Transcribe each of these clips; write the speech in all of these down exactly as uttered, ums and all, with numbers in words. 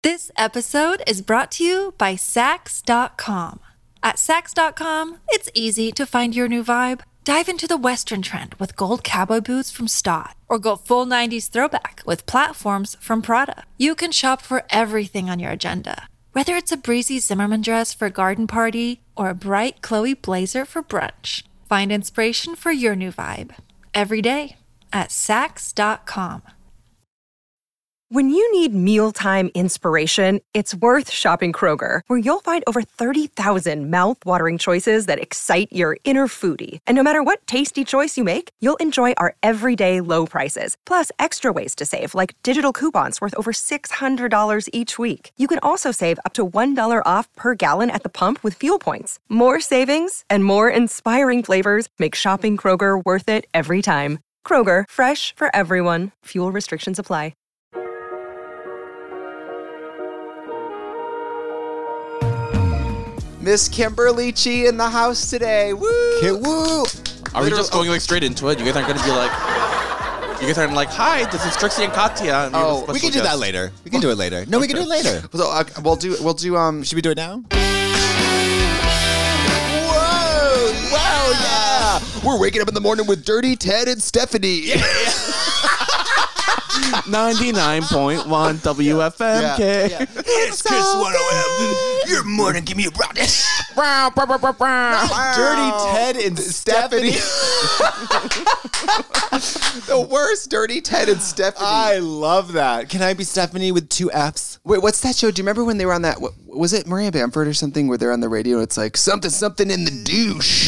This episode is brought to you by Sax dot com. At Sax dot com, it's easy to find your new vibe. Dive into the Western trend with gold cowboy boots from Stott, or go full nineties throwback with platforms from Prada. You can shop for everything on your agenda, whether it's a breezy Zimmermann dress for a garden party or a bright Chloe blazer for brunch. Find inspiration for your new vibe every day at Sax dot com. When you need mealtime inspiration, it's worth shopping Kroger, where you'll find over thirty thousand mouth-watering choices that excite your inner foodie. And no matter what tasty choice you make, you'll enjoy our everyday low prices, plus extra ways to save, like digital coupons worth over six hundred dollars each week. You can also save up to one dollar off per gallon at the pump with fuel points. More savings and more inspiring flavors make shopping Kroger worth it every time. Kroger, fresh for everyone. Fuel restrictions apply. Miss Kimberly Chi in the house today. Woo! Okay, woo! Are we just going like straight into it? You guys aren't going to be like, you guys aren't like, hi, this is Trixie and Katya. And Oh, We can do guest. that later. We can do it later. No, we can do it later. So uh, we'll do. We'll do. Um. Should we do it now? Whoa! Wow! Yeah! We're waking up in the morning with Dirty Ted and Stephanie. ninety-nine point one W F M K. Yeah, yeah. It's Kiss one oh M. Your morning, give me a brownie. Dirty Ted and Stephanie. The worst, Dirty Ted and Stephanie. I love that. Can I be Stephanie with two F's? Wait, what's that show? Do you remember when they were on that? What, was it Maria Bamford or something? Where they're on the radio and it's like something, something in the douche.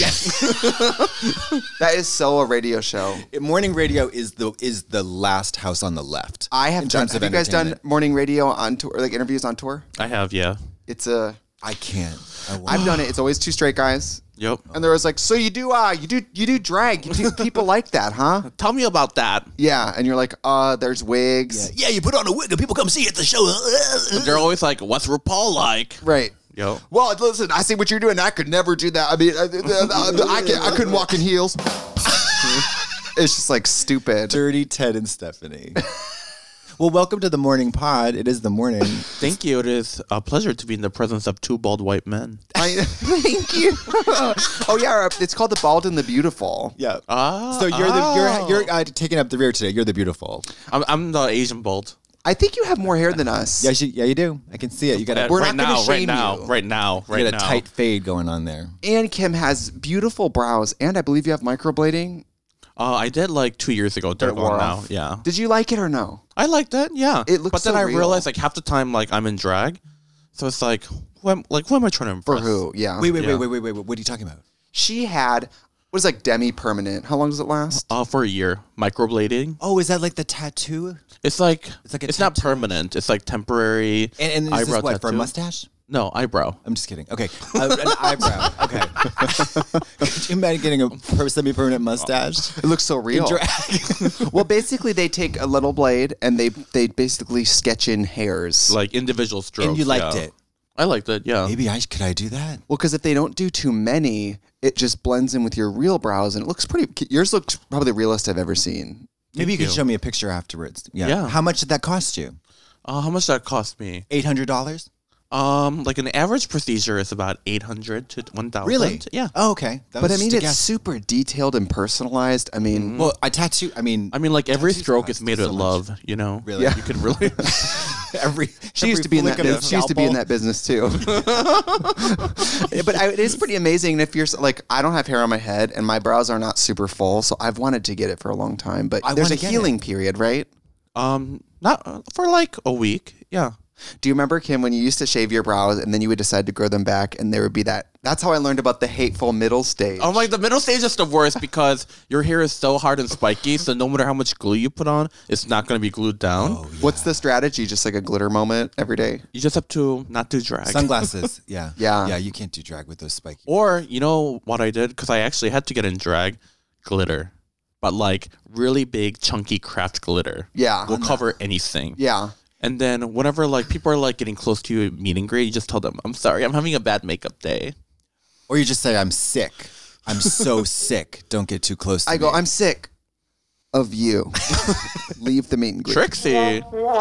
That is so a radio show. Morning radio is the is the last house on the left. I have in done. terms Have of you guys done entertainment. morning radio on tour, or like interviews on tour? I have, yeah. It's a. I can't. I won't. I've done it. It's always two straight guys. Yep. And there was like, so you do, uh, you do, you do drag. You do, people like that, huh? Tell me about that. Yeah. And you're like, uh, there's wigs. Yeah, you put on a wig and people come see you at the show. They're always like, what's RuPaul like? Right. Yo. Well, listen, I see what you're doing. I could never do that. I mean, I, I, I, can, I couldn't walk in heels. It's just like stupid. Dirty Ted and Stephanie. Well, welcome to the morning pod. It is the morning. Thank you. It is a pleasure to be in the presence of two bald white men. I, thank you. Oh yeah, it's called The Bald and the Beautiful. Yeah. Ah, So you're oh. the you're you're uh, taking up the rear today. You're the beautiful. I'm, I'm the Asian bald. I think you have more hair than us. Yeah, you, yeah, you do. I can see it. You got a, We're right not gonna now, right shame now, you. right now, you right got a now. tight fade going on there. And Kim has beautiful brows, and I believe you have microblading. Uh, I did like two years ago. They're It wore gone now. off. Yeah. Did you like it or no? I like that. Yeah. It looks But then so I real. realized like half the time like I'm in drag, so it's like, who am, like who am I trying to For impress? who? Yeah. Wait, wait, Yeah. wait, wait, wait, wait. What are you talking about? She had what is like demi-permanent. How long does it last? Uh, for a year, microblading. Oh, is that like the tattoo? It's like It's like a it's not tattoo. permanent. It's like temporary. And, and is eyebrow this what, for a tattoo. mustache? No, eyebrow. I'm just kidding. Okay. Uh, an eyebrow. Okay. Could you imagine getting a per- semi-permanent mustache? It looks so real. Drag. Well, basically, they take a little blade and they they basically sketch in hairs. Like individual strokes. And you liked yeah. it. I liked it. Yeah. Maybe I could I do that? Well, because if they don't do too many, it just blends in with your real brows, and it looks pretty. Yours looks probably the realest I've ever seen. Maybe you could you. show me a picture afterwards. Yeah. Yeah. How much did that cost you? Uh, how much did that cost me? Eight hundred dollars. Um, like an average procedure is about eight hundred to one thousand. Really? Yeah. Oh, okay. That But I was mean, just a it's guess. super detailed and personalized. I mean, Well, I tattoo. I mean, I mean, like every tattoos stroke cost is made so with much. love. You know. Really? Yeah. You could really. every she used to be in that. Business. She used to be in that business too. Yeah, but I, it is pretty amazing. If you're s- like, I don't have hair on my head, and my brows are not super full, so I've wanted to get it for a long time. But I there's a wanna get healing period, right? um, not uh, for like a week. Yeah. Do you remember, Kim, when you used to shave your brows and then you would decide to grow them back, and there would be that? That's how I learned about the hateful middle stage. I'm like the middle stage is the worst because your hair is so hard and spiky, so no matter how much glue you put on, it's not going to be glued down. Oh, yeah. What's the strategy? Just like a glitter moment every day? You just have to not do drag. Sunglasses. Yeah. Yeah. Yeah. You can't do drag with those spiky. Or, you know what I did? Because I actually had to get in drag, glitter. But like really big, chunky craft glitter. Yeah. Will cover anything. Yeah. And then whenever like people are like getting close to you at meet and greet, you just tell them, I'm sorry, I'm having a bad makeup day. Or you just say, I'm sick. I'm so sick. Don't get too close to I go, me. I'm sick. of you. Leave the meet and greet. Trixie.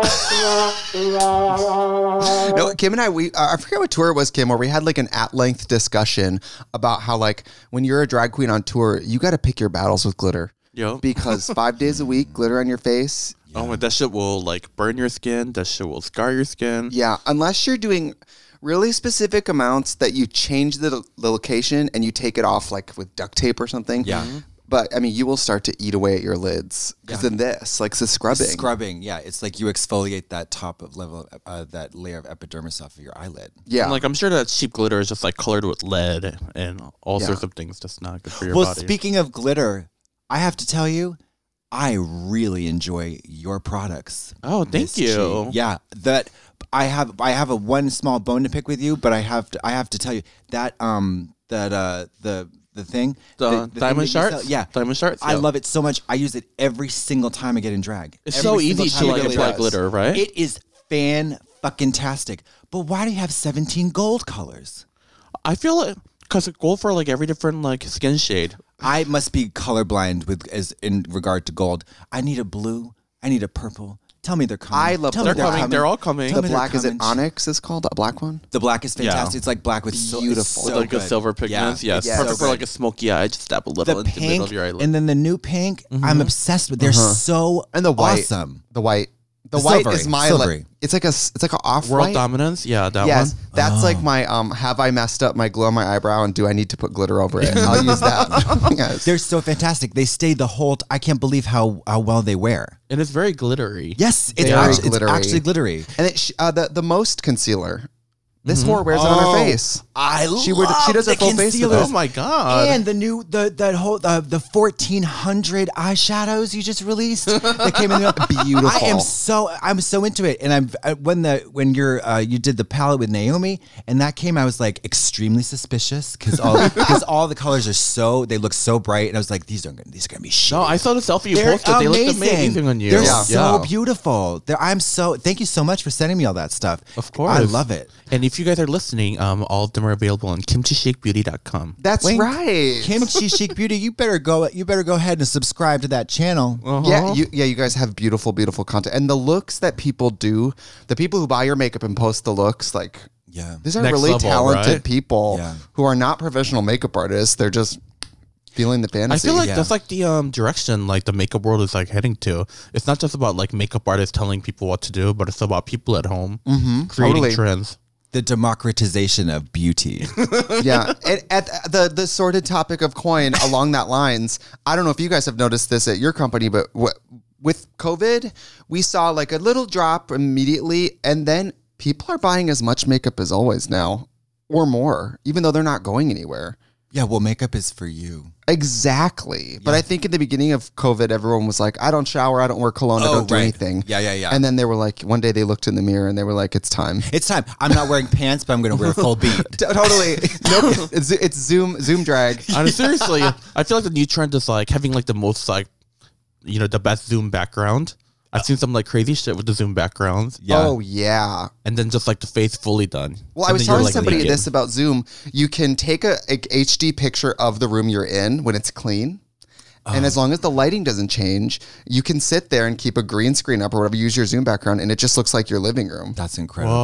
No, Kim and I, we uh, I forget what tour it was, Kim, where we had like an at-length discussion about how like when you're a drag queen on tour, you got to pick your battles with glitter. Yo. Because five days a week, glitter on your face. Yeah. Oh my, that shit will like burn your skin. That shit will scar your skin. Yeah, unless you're doing really specific amounts that you change the, the location and you take it off like with duct tape or something. Yeah. Mm-hmm. But I mean, you will start to eat away at your lids because Yeah. then this, like the scrubbing. Scrubbing, yeah. It's like you exfoliate that top of level, of, uh, that layer of epidermis off of your eyelid. Yeah. And, like I'm sure that cheap glitter is just like colored with lead and all Yeah. sorts of things that's not good for your Well, body. speaking of glitter, I have to tell you, I really enjoy your products. Oh, thank Miss you. G. Yeah, that I have. I have a one small bone to pick with you, but I have to. I have to tell you that um that uh the the thing The the, the diamond thing that you shards? sell- yeah, Diamond shards? I Yeah. love it so much. I use it every single time I get in drag. It's Every so single easy time to I like get in apply drag. glitter, right? It is fan fucking tastic. But why do you have seventeen gold colors? I feel like because it gold for like every different like skin shade. I must be colorblind with as in regard to gold. I need a blue. I need a purple. Tell me they're coming. I love Tell them. me They're coming. They're all coming. Tell the me they're black, is it coming. onyx is called? A black one? The black is fantastic. Yeah. It's like black with so, Beautiful. it's With so like a good. silver pigments. Yeah. Yes. Yes. Perfect So for like good. a smoky eye. Just dab a little The into the middle pink of your eyelid. and then the new pink. I'm obsessed with. They're so And the white. awesome. The white. The, The white silvery. is my Silvery. like, it's like a s- it's like an off World white. Dominance. Yeah, that Yes, one. that's like my um. Have I messed up my glue on my eyebrow and do I need to put glitter over it? I'll use that. Yes. They're so fantastic. They stay the whole. T- I can't believe how how well they wear. And it's very glittery. Yes, it's, Very actually, it's glittery. actually glittery. And it, sh- uh, the the most concealer. This whore wears it on her face. I She love would- she does a the full face with concealers. it. Oh my god. And the new the that whole the, the fourteen hundred eyeshadows you just released that came in the Beautiful. I am so I'm so into it, and I'm I, when the when you're uh, you did the palette with Naomi and that came, I was like extremely suspicious because all because all the colors are so they look so bright, and I was like these are gonna, these are gonna be shit. no, I saw the selfie you They're posted. They looked amazing on you. They're Yeah. so Yeah. beautiful. They're, I'm so thank you so much for sending me all that stuff. Of course. I love it. And if you guys are listening, um, all of them are available on kimchi shake beauty dot com. That's Wink. right. Kimchi Chic Beauty, you better go. You better go ahead and subscribe to that channel. Uh-huh. Yeah, you, yeah, you guys have beautiful, beautiful content, and the looks that people do. The people who buy your makeup and post the looks, like Yeah. these are Next really level, talented right? people Yeah. who are not professional makeup artists. They're just feeling the I fantasy. feel like Yeah. that's like the um direction like the makeup world is like heading to. It's not just about like makeup artists telling people what to do, but it's about people at home creating Totally. trends. The democratization of beauty. yeah. And at the the sordid topic of coin, along that lines, I don't know if you guys have noticed this at your company, but w- with COVID, we saw like a little drop immediately, and then people are buying as much makeup as always now, or more, even though they're not going anywhere. Yeah, well, makeup is for you. Exactly. But I think in the beginning of COVID, everyone was like, I don't shower, I don't wear cologne, I Oh, don't do right. anything. Yeah, yeah, yeah. And then they were like, one day they looked in the mirror and they were like, it's time. It's time. I'm not wearing pants, but I'm going to wear a full beat. T- totally. Nope. It's, it's Zoom, Zoom drag. And seriously, I feel like the new trend is like having like the most like, you know, the best Zoom background. I've seen some like crazy shit with the Zoom backgrounds. Yeah. Oh, yeah. And then just like the face fully done. Well, I And was then you're, telling like, somebody naked. this about Zoom. You can take a, a H D picture of the room you're in when it's clean. And as long as the lighting doesn't change, you can sit there and keep a green screen up or whatever, use your Zoom background, and it just looks like your living room. That's incredible.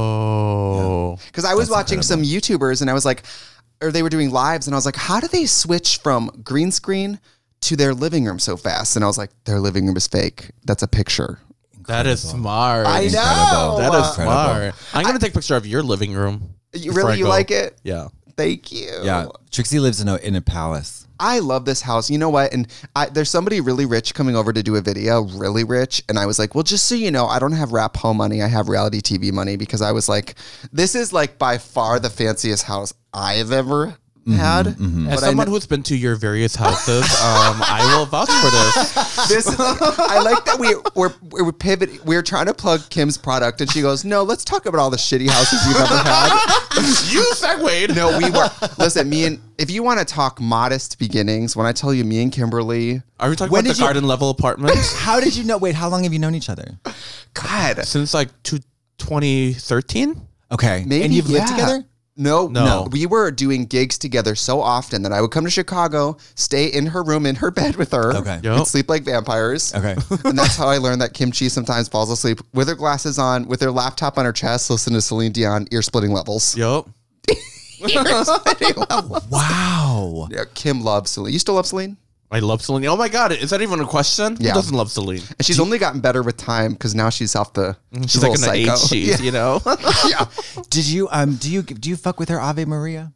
Oh. Because I was That's watching some YouTubers and I was like, or they were doing lives, and I was like, how do they switch from green screen to their living room so fast? And I was like, their living room is fake. That's a picture. That is smart. I know. That is Uh, smart. I'm going to take a picture of your living room. You before I really, you go. like it? Yeah. Thank you. Yeah. Trixie lives in a in a palace. I love this house. You know what? And I, there's somebody really rich coming over to do a video, really rich. And I was like, well, just so you know, I don't have rap home money. I have reality T V money, because I was like, this is like by far the fanciest house I've ever had. But As I someone kn- who's been to your various houses, um, I will vouch for this. this is, I like that we we're we're pivot. We're trying to plug Kim's product, and she goes, "No, let's talk about all the shitty houses you've ever had." You segued. No, we were. Listen, me and if you want to talk modest beginnings, when I tell you, me and Kimberly, Are we talking When about the did you- garden level apartments? How did you know? Wait, how long have you known each other? God, Since like two, twenty thirteen? Okay. Maybe, and you've lived yeah. together? No, No. no. We were doing gigs together so often that I would come to Chicago, stay in her room, in her bed with her, Okay. Yep. and sleep like vampires. Okay. And that's how I learned that Kimchi sometimes falls asleep with her glasses on, with her laptop on her chest, listen to Celine Dion, ear-splitting levels. Yup. Ear-splitting levels. Wow. Yeah, Kim loves Celine. You still love Celine? I love Celine. Oh my God. Is that even a question? Yeah. Who doesn't love Celine? And she's only gotten better with time because now she's off the. She's like in the psycho. age sheet, Yeah. you know? yeah. Did you um do you do you fuck with her Ave Maria?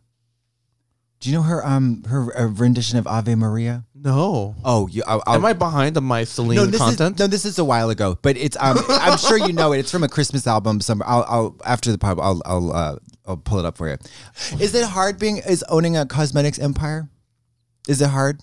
Do you know her um her uh, rendition of Ave Maria? No. Oh, you. I'll, I'll, Am I behind on my Celine no, this content? is no. This is a while ago, but it's um. I'm sure you know it. It's from a Christmas album. Some. I'll. I'll after the pub. I'll. I'll. Uh, I'll pull it up for you. Is it hard being is owning a cosmetics empire? Is it hard?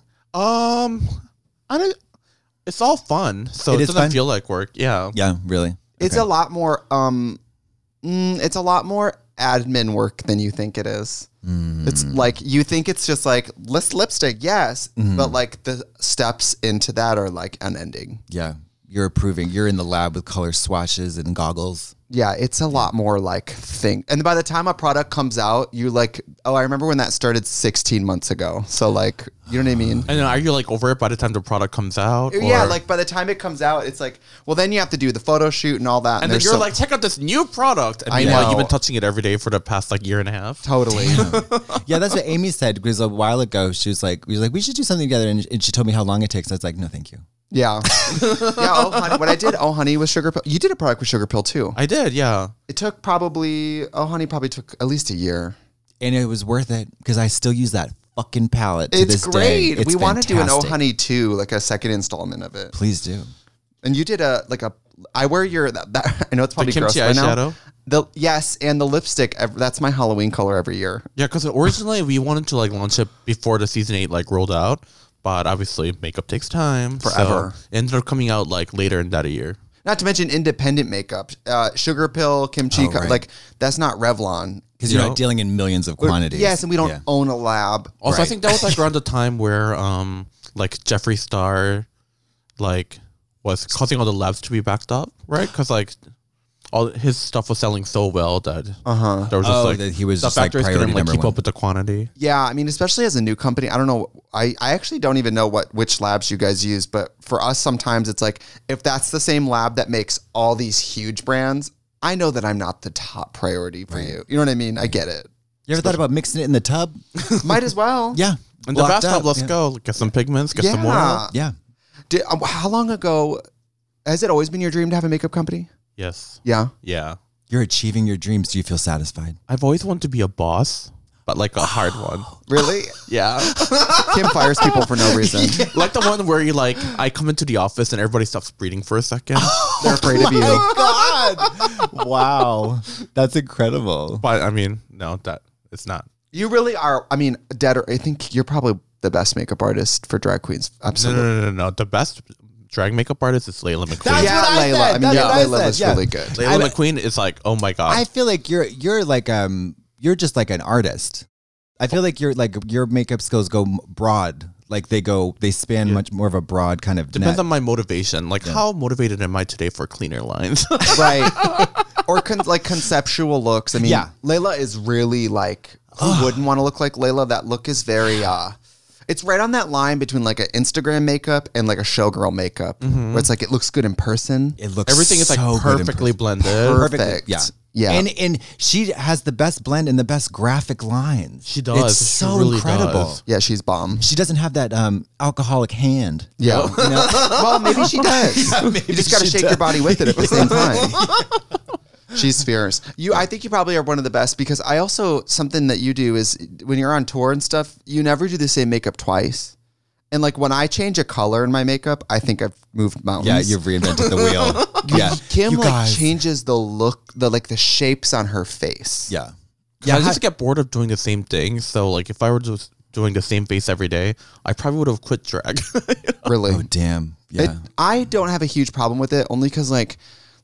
Um, I don't. It's all fun, so It it, is doesn't fun? feel like work. Yeah. Yeah, really. It's Okay. a lot more. Um, mm, it's a lot more admin work than you think it is. It's like you think it's just like list lipstick, yes, but like the steps into that are like unending. Yeah, you're approving. You're in the lab with color swatches and goggles. Yeah, it's a lot more like thing. And by the time a product comes out, you like, oh, I remember when that started sixteen months ago. So like, you know what I mean? And then are you like over it by the time the product comes out? Yeah, or- like by the time it comes out, it's like, well, then you have to do the photo shoot and all that. And then there's you're so- like, check out this new product. And I meanwhile, know. you've been touching it every day for the past like year and a half. totally. Yeah, that's what Amy said. Because a while ago, she was like, "We was like, we should do something together," and, and she told me how long it takes. I was like, "No, thank you." Yeah. yeah. Oh, honey. What I did, oh, honey, was Sugar Pill. You did a product with Sugar Pill too. I did, yeah. It took probably, oh, honey, probably took at least a year. And it was worth it because I still use that fucking palette. To It's this day. great. It's we want to do an Oh, fantastic. honey too, like a second installment of it. Please do. And you did a like a. I wear your that, that I know it's probably gross kimchi by now. eyeshadow? The yes, and the lipstick. ev- That's my Halloween color every year. Yeah, because originally we wanted to like launch it before the season eight like rolled out. But obviously makeup takes time. Forever. So it ended up coming out like later in that year. Not to mention independent makeup. Uh, Sugar Pill, Kimchi, Oh, right. like that's not Revlon. Because you're You not know? dealing in millions of quantities. Yes, and we don't Yeah. own a lab. Also, I Right. think that was like around the time where um like Jeffree Star like was causing all the labs to be backed up, right? Because like all his stuff was selling so well that uh-huh. there was just Oh, like that he was the just, like, factories priority couldn't like number keep one. up with the quantity. Yeah, I mean, especially as a new company, I don't know. I, I actually don't even know what which labs you guys use, but for us, sometimes it's like if that's the same lab that makes all these huge brands, I know that I'm not the top priority for you. You know what I mean? I get it. You ever thought about mixing it in the tub? Might as well. Yeah. And the Blocked bathtub, up, let's yeah. go. Get some pigments, get some more. Yeah. Yeah. Did, um, how long ago has it always been your dream to have a makeup company? Yes. Yeah. Yeah. You're achieving your dreams. Do you feel satisfied? I've always wanted to be a boss, but like a hard one. Really? Yeah. Kim fires people for no reason. Like the one where you like, I come into the office and everybody stops breathing for a second. They're afraid of you. God. Wow. That's incredible. But I mean, no, that it's not. You really are. I mean, dead. Or I think you're probably the best makeup artist for drag queens. No, Absolutely. no, no, no, no. The best drag makeup artist is Layla McQueen. That's yeah, what I Layla. said. I mean, That's yeah, what I Layla said, was yeah. really good. Layla I- McQueen is like, oh my god. I feel like you're you're like um you're just like an artist. I feel like you're like your makeup skills go m- broad. Like they go they span much more of a broad kind of Depends net. on my motivation. Like, how motivated am I today for cleaner lines? Right. Or con- like conceptual looks. I mean, Yeah. Layla is really like, who wouldn't want to look like Layla? That look is very, uh, it's right on that line between like an Instagram makeup and like a showgirl makeup, where it's like it looks good in person. It looks Everything is like so good in perfectly person. blended. Perfect. Yeah. Yeah. And and she has the best blend and the best graphic lines. She does. It's She so really incredible. does. Yeah, she's bomb. She doesn't have that um alcoholic hand. Yeah. Well, maybe she does. maybe you just got to she shake does. your body with it at the same time. She's fierce. You, I think you probably are one of the best because I also, something that you do is when you're on tour and stuff, you never do the same makeup twice. And like when I change a color in my makeup, I think I've moved mountains. Yeah, you've reinvented the wheel. Yeah. Kim You like guys. changes the look, the like the shapes on her face. Yeah. Yeah, I hi- just get bored of doing the same thing. So, like, if I were just doing the same face every day, I probably would have quit drag. Really. Oh damn. Yeah. It, I don't have a huge problem with it only because like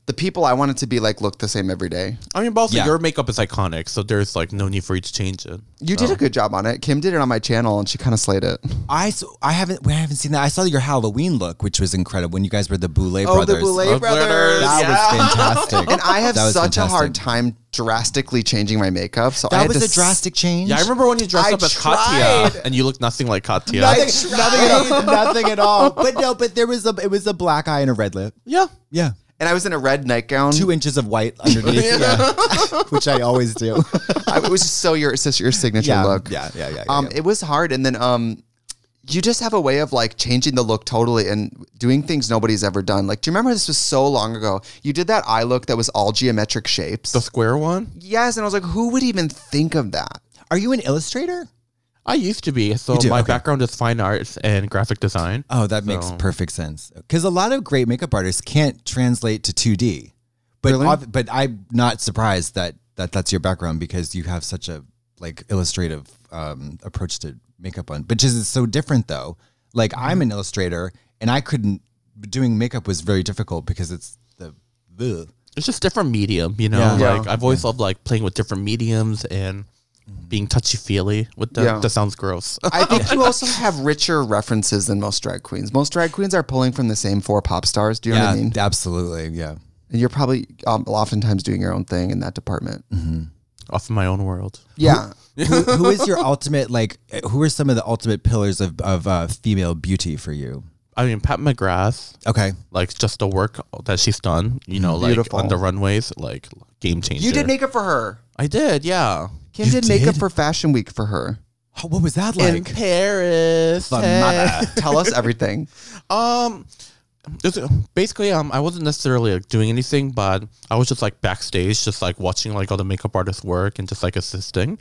the people I wanted to be like look the same every day. I mean, but also Yeah. your makeup is iconic, so there's like no need for you to change it. You So. did a good job on it. Kim did it on my channel, and she kind of slayed it. I, s- I haven't I haven't seen that. I saw your Halloween look, which was incredible when you guys were the Boulay Oh, the brothers. Boulay Oh, brothers. brothers. That Yeah. was fantastic. And I have That was such a fantastic. hard time drastically changing my makeup. So I That had was to a drastic change. Yeah, I remember when you dressed I up as tried. Katya and you looked nothing like Katya. Nothing, nothing at all. Nothing at all. But no, but there was a it was a black eye and a red lip. Yeah. Yeah. And I was in a red nightgown. Two inches of white underneath. yeah. Which I always do. I, it was just so your it's just your signature yeah, look. yeah, yeah, yeah, yeah. Um, yeah. it was hard, and then um, you just have a way of like changing the look totally and doing things nobody's ever done. Like, do you remember this was so long ago? You did that eye look that was all geometric shapes. The square one? Yes, and I was like, who would even think of that? Are you an illustrator? I used to be. So You do, my okay. background is fine arts and graphic design. Oh, that makes So- perfect sense. Because a lot of great makeup artists can't translate to two D. But Really? ob- but I'm not surprised that, that that's your background because you have such a like illustrative um, approach to makeup on. But just it's so different though. Like I'm an illustrator and I couldn't doing makeup was very difficult because it's the ugh. It's just different medium, you know? Yeah. Yeah. Like I've always loved like playing with different mediums and being touchy-feely with them. Yeah. That sounds gross. I think you also have richer references than most drag queens. Most drag queens are pulling from the same four pop stars. Do you know yeah, what I mean? absolutely. Yeah. And you're probably um, oftentimes doing your own thing in that department. Off in my own world. Yeah. who, who is your ultimate like who are some of the ultimate pillars of, of uh, female beauty for you? I mean, Pat McGrath, Okay. like just the work that she's done, you know, like Beautiful. on the runways, like game changer. You did makeup for her. I did, yeah. Kim You did makeup did? for Fashion Week for her. Oh, what was that In like? Paris. The hey. mother. Tell us everything. Um, it's, basically, um, I wasn't necessarily like, doing anything, but I was just like backstage, just like watching like all the makeup artists work and just like assisting.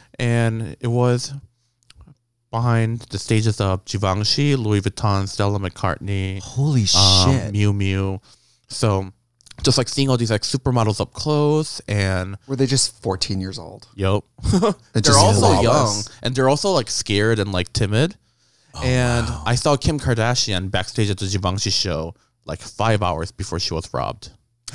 And it was behind the stages of Givenchy, Louis Vuitton, Stella McCartney, Holy um, shit. Miu Miu. So just like seeing all these like supermodels up close and Were they just fourteen years old? yep. They're They're just also young flawless. and they're also like scared and like timid. and I saw Kim Kardashian backstage at the Givenchy show like five hours before she was robbed.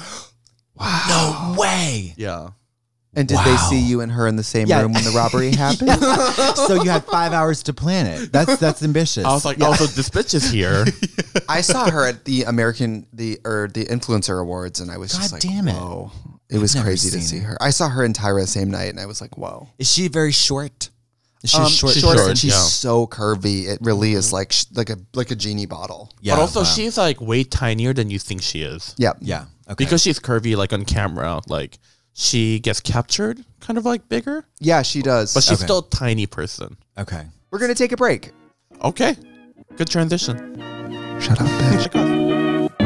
No way. Yeah. And did they Wow. see you and her in the same Yeah. room when the robbery happened? So you had five hours to plan it. That's that's ambitious. I was like, oh, so this bitch is here. I saw her at the American the or the Influencer Awards, and I was just God like, damn it. whoa. It was never crazy to seen see it. her. I saw her in Tyra the same night, and I was like, whoa. Is she very short? Is she Um, a short? she's short, short, and she's yeah. so curvy. It really is like sh- like a like a genie bottle. Yeah, but also, wow. she's like way tinier than you think she is. Yeah, Yeah. Okay. Because she's curvy, like on camera, like she gets captured kind of like bigger, yeah, she does. but she's Okay. still a tiny person. okay. We're gonna take a break. Okay. Good transition. Shut up, bitch.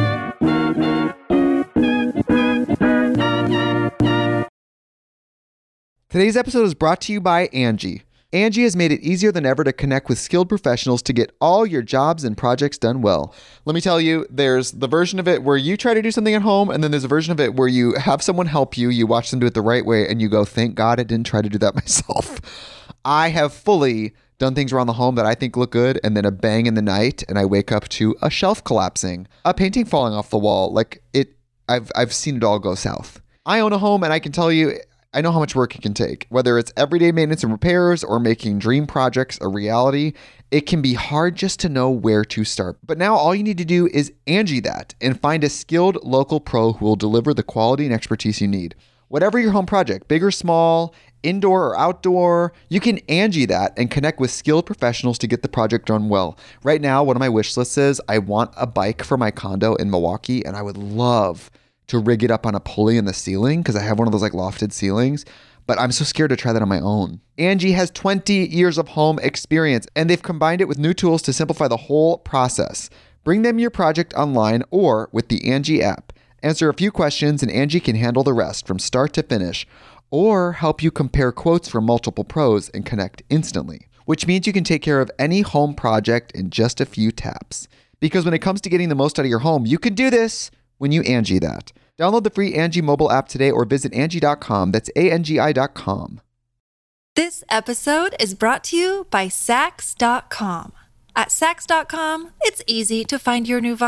Today's episode is brought to you by Angie. Angie has made it easier than ever to connect with skilled professionals to get all your jobs and projects done well. Let me tell you, there's the version of it where you try to do something at home, and then there's a version of it where you have someone help you, you watch them do it the right way, and you go, thank God I didn't try to do that myself. I have fully done things around the home that I think look good, and then a bang in the night, and I wake up to a shelf collapsing, a painting falling off the wall. Like it, I've I've seen it all go south. I own a home, and I can tell you, I know how much work it can take. Whether it's everyday maintenance and repairs or making dream projects a reality, it can be hard just to know where to start. But now all you need to do is Angie that and find a skilled local pro who will deliver the quality and expertise you need. Whatever your home project, big or small, indoor or outdoor, you can Angie that and connect with skilled professionals to get the project done well. Right now, one of my wish lists is I want a bike for my condo in Milwaukee, and I would love to rig it up on a pulley in the ceiling because I have one of those like lofted ceilings, but I'm so scared to try that on my own. Angie has twenty years of home experience, and they've combined it with new tools to simplify the whole process. Bring them your project online or with the Angie app. Answer a few questions and Angie can handle the rest from start to finish, or help you compare quotes from multiple pros and connect instantly, which means you can take care of any home project in just a few taps. Because when it comes to getting the most out of your home, you can do this when you Angie that. Download the free Angie mobile app today or visit Angie dot com. That's A N G I dot com. This episode is brought to you by Sax dot com. At Sax dot com, it's easy to find your new vibe.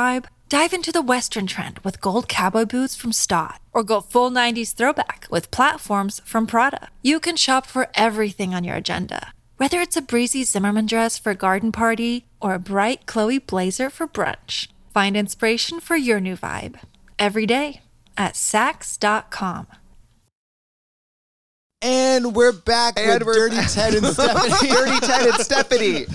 Dive into the Western trend with gold cowboy boots from Stott, or go full nineties throwback with platforms from Prada. You can shop for everything on your agenda, whether it's a breezy Zimmermann dress for a garden party or a bright Chloe blazer for brunch. Find inspiration for your new vibe every day at Saks dot com. And we're back And with we're Dirty Ted and Stephanie. Dirty Ted and Stephanie.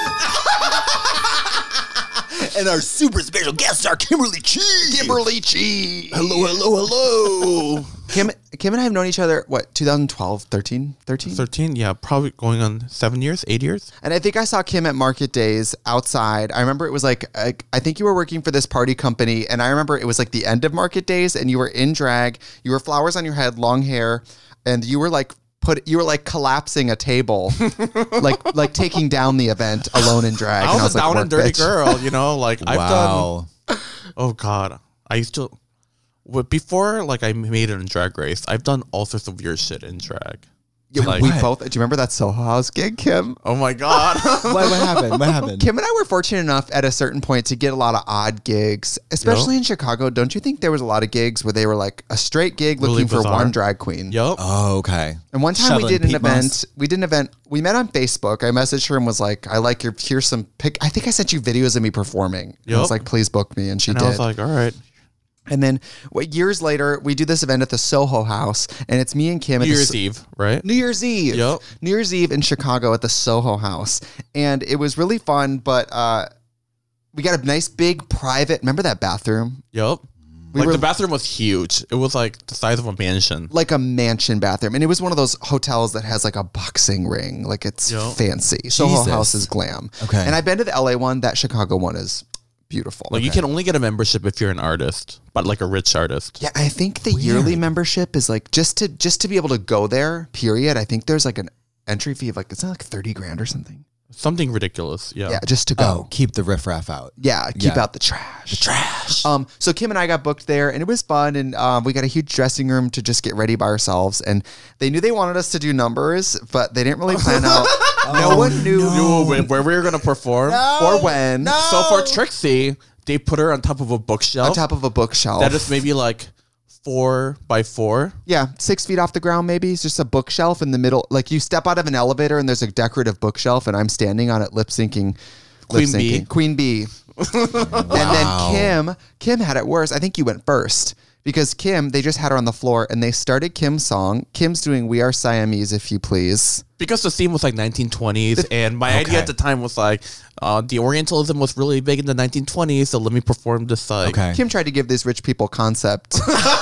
And our super special guest star, Kimberly Chi. Kimberly Chi. Hello, hello, hello. Kim, Kim and I have known each other, what, twenty twelve, thirteen, thirteen? thirteen, yeah, probably going on seven years, eight years. And I think I saw Kim at Market Days outside. I remember it was like, I, I think you were working for this party company. And I remember it was like the end of Market Days and you were in drag. You were flowers on your head, long hair. And you were like, put you were like collapsing a table, like like taking down the event alone in drag. I and was, a like, down "Work, and dirty bitch." girl, you know, like I've Wow. done. Oh God, I used to. Well, before like I made it in Drag Race, I've done all sorts of weird shit in drag. Yeah, Like- we What? both. Do you remember that Soho House gig, Kim? Oh my God. what, what happened? What happened? Kim and I were fortunate enough at a certain point to get a lot of odd gigs, especially in Chicago. Don't you think there was a lot of gigs where they were like a straight gig Really looking for bizarre. one drag queen? Yup. Oh, okay. And one time we Shoveling did an peat event. moss. We did an event. We met on Facebook. I messaged her and was like, "I like your. Here's some pic. I think I sent you videos of me performing. And I was Yup. like, please book me, and she And did. I was like, all right. And then what, years later, we do this event at the Soho House, and it's me and Kim at New the Year's So- Eve, right? New Year's Eve. Yup. New Year's Eve in Chicago at the Soho House. And it was really fun, but uh, we got a nice big private, remember that bathroom? Yup. We like were- the bathroom was huge. It was like the size of a mansion. Like a mansion bathroom. And it was one of those hotels that has like a boxing ring. Like it's Yup. fancy. Soho Jesus. House is glam. Okay. And I've been to the L A one. That Chicago one is beautiful. Like you can only get a membership if you're an artist, but like a rich artist. Yeah, I think the yearly membership is like just to just to be able to go there, period. I think there's like an entry fee of like, it's not like thirty grand or something. Something ridiculous. Yeah. Yeah, just to go. Oh, keep the riffraff out. Yeah, keep Yeah. out the trash. The Trash. Um, so Kim and I got booked there, and it was fun. And um, we got a huge dressing room to just get ready by ourselves. And they knew they wanted us to do numbers, but they didn't really plan out. no one knew Knew where where we were gonna perform. or when. So for Trixie, they put her on top of a bookshelf. On top of a bookshelf. that is maybe like four by four. yeah, six feet off the ground. Maybe it's just a bookshelf in the middle. Like you step out of an elevator, and there's a decorative bookshelf, and I'm standing on it, lip syncing. Queen Bee. Queen Bee. And then Kim, Kim had it worse. I think you went first because Kim, they just had her on the floor and they started Kim's song. Kim's doing "We Are Siamese," if you please. Because the theme was like nineteen twenties, and my idea at the time was like, uh, the Orientalism was really big in the nineteen twenties, so let me perform this like. Okay. Kim tried to give these rich people concept.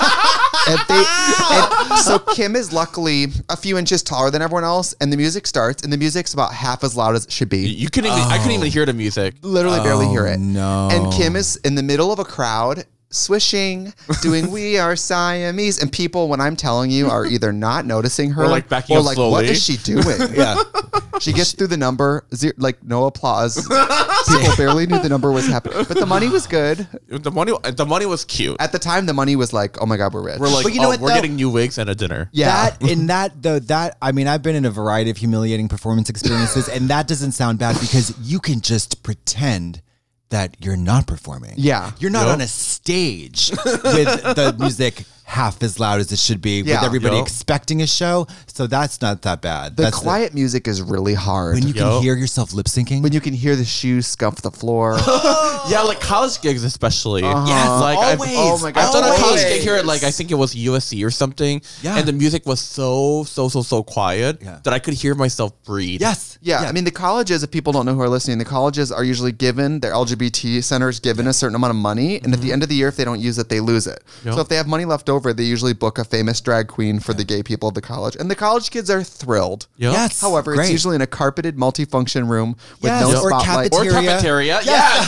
and they, and so Kim is luckily a few inches taller than everyone else, and the music starts, and the music's about half as loud as it should be. You couldn't even, I couldn't even hear the music. Literally barely hear it. no. And Kim is in the middle of a crowd, swishing, doing "We Are Siamese," and people, when I'm telling you, are either not noticing her Or, like, backing or up like, what slowly. is she doing? Yeah. She gets through the number, zero, like no applause. People barely knew the number was happening, but the money was good. The money, the money was cute. At the time, the money was like, oh my god, we're rich. We're like, But you know oh, what, we're though? getting new wigs and a dinner. yeah. That in that though that I mean I've been in a variety of humiliating performance experiences and that doesn't sound bad because you can just pretend that you're not performing. Yeah. You're not Yep. on a stage with the music half as loud as it should be Yeah. with everybody Yep. expecting a show. So that's not that bad. the that's quiet music is really hard. when you can Yep. hear yourself lip syncing. when you can hear the shoes scuff the floor. Yeah, like college gigs especially. Uh-huh. Yes, like I've, always. oh my God. I've done a college Always. gig here at like I think it was U S C or something. Yeah. And the music was so so so so quiet Yeah. that I could hear myself breathe. yes. Yeah, I mean, the colleges, if people don't know who are listening, the colleges are usually given, their L G B T centers given a certain amount of money. And at the end of the year, if they don't use it, they lose it. Yep. So if they have money left over, they usually book a famous drag queen for the gay people of the college. And the college kids are thrilled. Yep. Yes. However, Great. it's usually in a carpeted multifunction room with Yes, no or spotlight. Or Cafeteria. cafeteria. Yeah.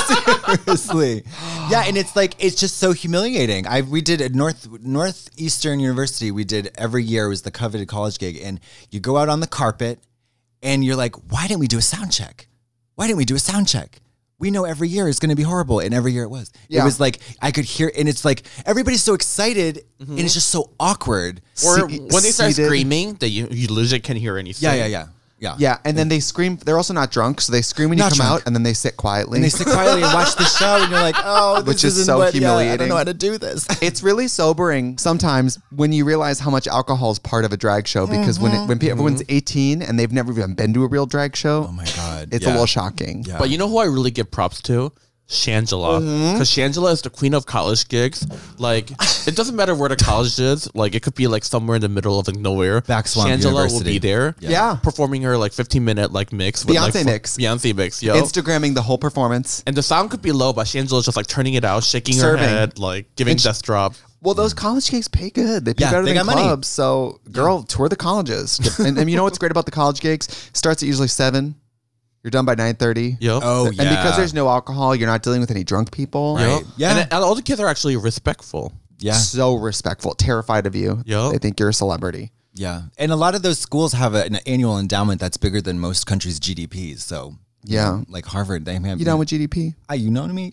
Seriously. Yeah, and it's like it's just so humiliating. I we did at North Northeastern University, we did every year, it was the coveted college gig, and you go out on the carpet and you're like, why didn't we do a sound check? Why didn't we do a sound check? We know every year is going to be horrible, and every year it was. Yeah. It was like I could hear, and it's like everybody's so excited, and it's just so awkward. Or Se- when they start seated. screaming, that you, you literally can't hear anything. Yeah, yeah, yeah. Yeah. Yeah, and then they scream. They're also not drunk, so they scream when you Not come drunk. out, and then they sit quietly. And they sit quietly and watch the show, and you're like, oh, this Which is isn't so what, yeah, I humiliating. don't know how to do this. It's really sobering sometimes when you realize how much alcohol is part of a drag show, because when it, when pe- everyone's eighteen and they've never even been to a real drag show, Oh my God. it's Yeah. a little shocking. Yeah. But you know who I really give props to? Shangela. Because Shangela is the queen of college gigs. Like, it doesn't matter where the college is. Like, it could be like somewhere in the middle of like nowhere. Back Swamp Shangela will University. be there. Yeah. Yeah. Performing her like fifteen minute like mix. With, Beyonce like, mix. Beyonce mix, yo. Instagramming the whole performance. and the sound could be low, but Shangela's just like turning it out, shaking Serving. her head, like giving And sh- death drop. Well, those college gigs pay good. They pay Yeah, better they than got money. clubs. So, girl, tour the colleges. and, and you know what's great about the college gigs? Starts at usually seven. You're done by nine thirty. Yo. Oh, And yeah. because there's no alcohol, you're not dealing with any drunk people. Yo. Right. Yeah. And, and all the kids are actually respectful. Yeah. So respectful, terrified of you. Yo. They think you're a celebrity. Yeah. And a lot of those schools have a, an annual endowment that's bigger than most countries' G D Ps. So, Yeah. like Harvard, they have. You down with G D P? Ah, you know what I mean?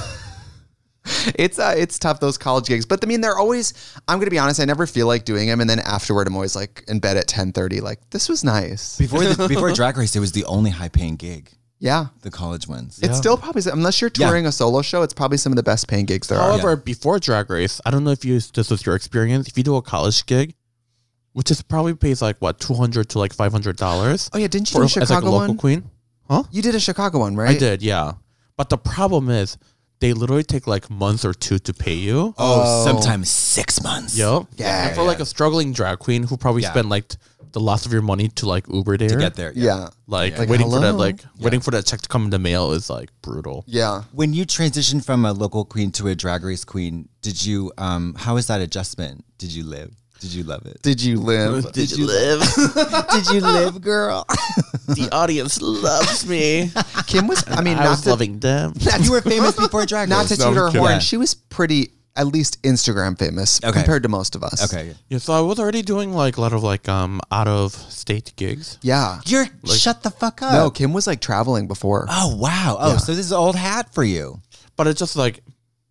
It's uh, it's tough, those college gigs. But I mean, they're always, I'm going to be honest, I never feel like doing them. And then afterward, I'm always like in bed at ten thirty, like, this was nice. Before the, before Drag Race, it was the only high paying gig, Yeah. the college ones. It's still probably, unless you're Yeah. touring a solo show, it's probably some of the best paying gigs there are. However, before Drag Race, I don't know if you this was your experience. If you do a college gig, which is probably pays like what two hundred to like five hundred dollars. Oh, yeah. Didn't you for do a as like a Chicago local one? queen? Huh? You did a Chicago one, right? I did, yeah. But the problem is, they literally take like months or two to pay you. Oh, sometimes six months. Yo, Yeah, And for like a struggling drag queen who probably Yeah. spent like t- the loss of your money to like Uber there To get there. Yeah. like, Like, waiting for that hello? like waiting for that check to come in the mail is like brutal. Yeah. When you transitioned from a local queen to a Drag Race queen, did you, um, how was that adjustment? Did you live? Did you love it? Did you live? Did you live? Did you live, girl? The audience loves me. Kim was, I mean, I not was to, loving them. You were famous before Drag not Race. to toot her horn. Yeah. She was pretty, at least Instagram famous Okay. compared to most of us. Okay. Yeah, so I was already doing like a lot of like um out of state gigs. Yeah. You're, shut the fuck up. No, Kim was like traveling before. Oh, wow. Oh, Yeah. so this is old hat for you. But it's just like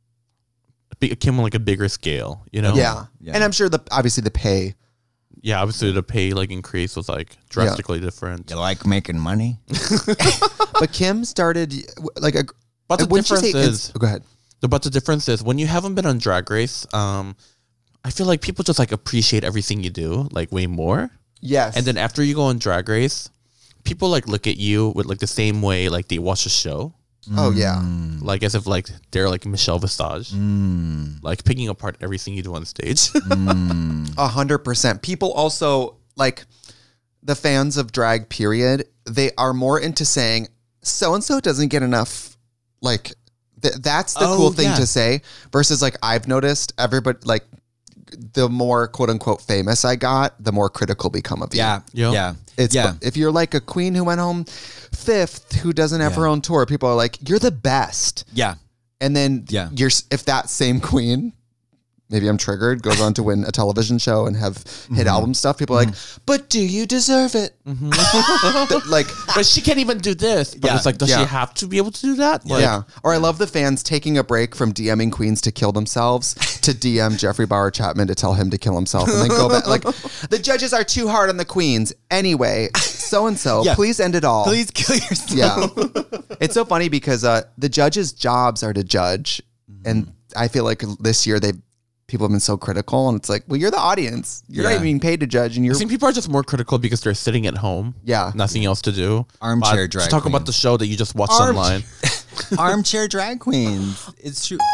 it came on like a bigger scale, you know? Yeah. Yeah. And I'm sure the obviously the pay. Yeah, obviously the pay like increase was like drastically different. You like making money? But Kim started like a. But the wouldn't you difference say is it's- go ahead. The, but the difference is when you haven't been on Drag Race, um, I feel like people just like appreciate everything you do like way more. Yes. And then after you go on Drag Race, people like look at you with like the same way like they watch a show, oh yeah. like as if like they're like Michelle Visage, like picking apart everything you do on stage. A hundred percent. People also like the fans of drag. Period. They are more into saying so and so doesn't get enough. Like th- that's the Oh, cool thing yeah. to say. Versus like I've noticed everybody like the more quote unquote famous I got, the more critical become of you. Yeah. Yeah. Yeah. It's yeah. if you're like a queen who went home fifth, who doesn't have Yeah. her own tour, people are like, you're the best. Yeah. And then Yeah. you're if that same queen, maybe I'm triggered, goes on to win a television show and have hit album stuff, people are like, but do you deserve it? Th- like, But she can't even do this. But Yeah. it's like, does Yeah. she have to be able to do that? Like, yeah. Or I love the fans taking a break from DMing queens to kill themselves to D M Jeffrey Bauer Chapman to tell him to kill himself and then go back. Like, the judges are too hard on the queens. Anyway, so and so, Yeah. please end it all. Please kill yourself. Yeah. It's so funny because uh, the judges' jobs are to judge. And I feel like this year they people have been so critical. And it's like, well, you're the audience. You're Yeah. not even being paid to judge. And I you're, think people are just more critical because they're sitting at home. Yeah. Nothing else to do. Armchair But drag to talk queen. about the show that you just watched Arm- online. Armchair drag queens. It's true.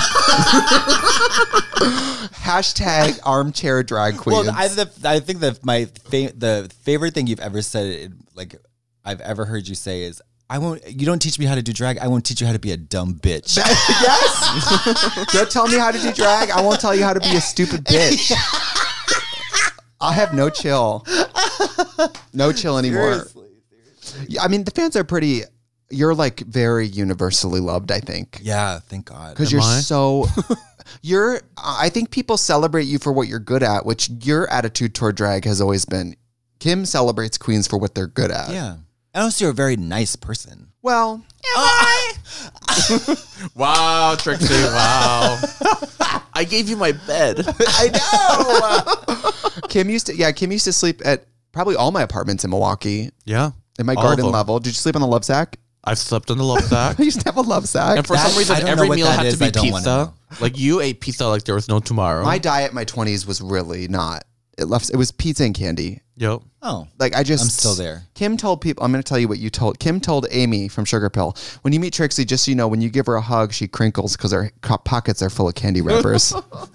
hashtag armchair drag queens. Well, I, the, I think that my fa- the favorite thing you've ever said, like I've ever heard you say, is I won't. You don't teach me how to do drag. I won't teach you how to be a dumb bitch. yes. Don't tell me how to do drag. I won't tell you how to be a stupid bitch. I have no chill. No chill anymore. Seriously, Yeah, I mean, the fans are pretty, you're like very universally loved, I think. Yeah, thank God. Because Am you're I? so, you're, I think people celebrate you for what you're good at, which your attitude toward drag has always been. Kim celebrates queens for what they're good at. Yeah, and also you're a very nice person. Well, Wow, Trixie. Wow. I gave you my bed. I know. Kim used to, yeah, Kim used to sleep at probably all my apartments in Milwaukee. Yeah. In my All garden of them. level. Did you sleep on the love sack? I've slept on the love sack. I used to have a love sack. And for That- some reason, I don't know every what meal that had is. to I be don't wanna pizza. know. Like you ate pizza like there was no tomorrow. My diet in my twenties was really not. It left. It was pizza and candy. Yep. Oh, Like I just, I'm still there. Kim told people. I'm going to tell you what you told. Kim told Amy from Sugar Pill. When you meet Trixie, just so you know, when you give her a hug, she crinkles because her co- pockets are full of candy wrappers.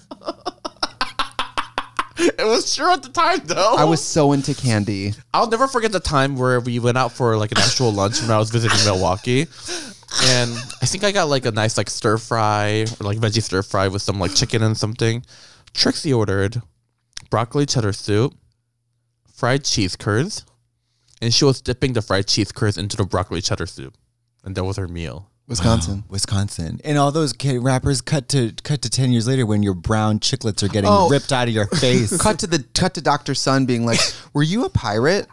It was true at the time, though. I was so into candy. I'll never forget the time where we went out for like an actual lunch when I was visiting Milwaukee. And I think I got like a nice like stir fry or like veggie stir fry with some like chicken and something. Trixie ordered broccoli cheddar soup, fried cheese curds, and she was dipping the fried cheese curds into the broccoli cheddar soup. And that was her meal. Wisconsin. Wisconsin, and all those kid rappers cut to cut to ten years later when your brown chiclets are getting Oh. ripped out of your face. Cut to the cut to Doctor Sun being like, "Were you a pirate?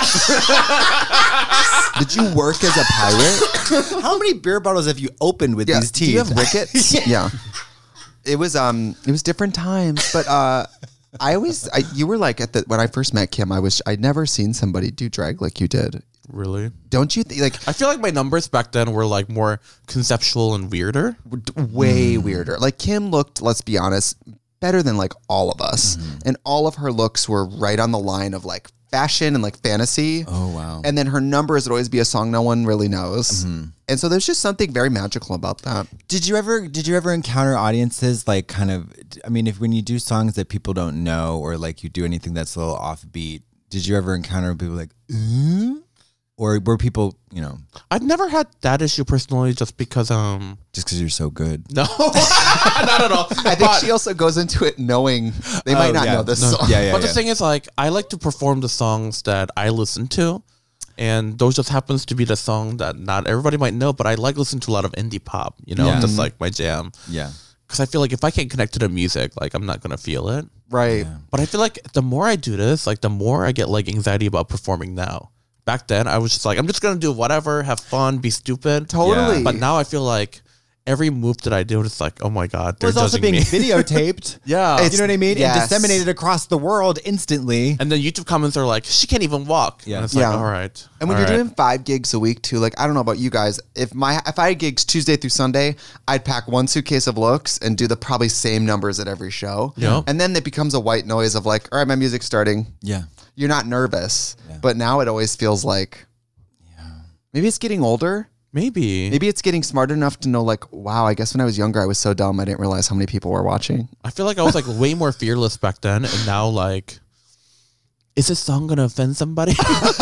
Did you work as a pirate? How many beer bottles have you opened with Yeah. these Do teeth? you have rickets? yeah. It was um, it was different times, but uh, I always, I, you were like at the when I first met Kim, I was I'd never seen somebody do drag like you did. Really? Don't you think like I feel like my numbers back then were like more conceptual and weirder. way weirder? Like Kim looked, let's be honest, better than like all of us, and all of her looks were right on the line of like fashion and like fantasy. Oh, wow. And then her numbers would always be a song no one really knows, and so there's just something very magical about that. Did you ever did you ever encounter audiences like kind of I mean if when you do songs that people don't know or like you do anything that's a little offbeat, did you ever encounter people like uh? Or were people, you know, I've never had that issue personally just because um just because you're so good? no not at all. I think she also goes into it knowing they might Oh, not yeah. know this No, song. yeah, yeah. But the thing is, like, I like to perform the songs that I listen to, and those just happens to be the song that not everybody might know. But I like listening to a lot of indie pop. You know, Yeah. that's like my jam. Yeah. Because I feel like if I can't connect to the music, like I'm not gonna feel it. Right. But I feel like the more I do this, like the more I get like anxiety about performing now. Back then, I was just like, I'm just gonna do whatever, have fun, be stupid. Totally. Yeah. But now I feel like every move that I do, it's like, oh my god, they're It was also judging being me. videotaped. Yeah. You know what I mean? Yes. And disseminated across the world instantly. And then YouTube comments are like, she can't even walk. Yeah. And it's Yeah. like, all right. And when all you're right. doing five gigs a week too, like I don't know about you guys, if my if I had gigs Tuesday through Sunday, I'd pack one suitcase of looks and do the probably same numbers at every show. Yeah. And then it becomes a white noise of like, all right, my music's starting. Yeah. You're not nervous, but now it always feels like, maybe it's getting older. Maybe. Maybe it's getting smart enough to know like, wow, I guess when I was younger, I was so dumb. I didn't realize how many people were watching. I feel like I was like way more fearless back then, and now like, is this song gonna offend somebody?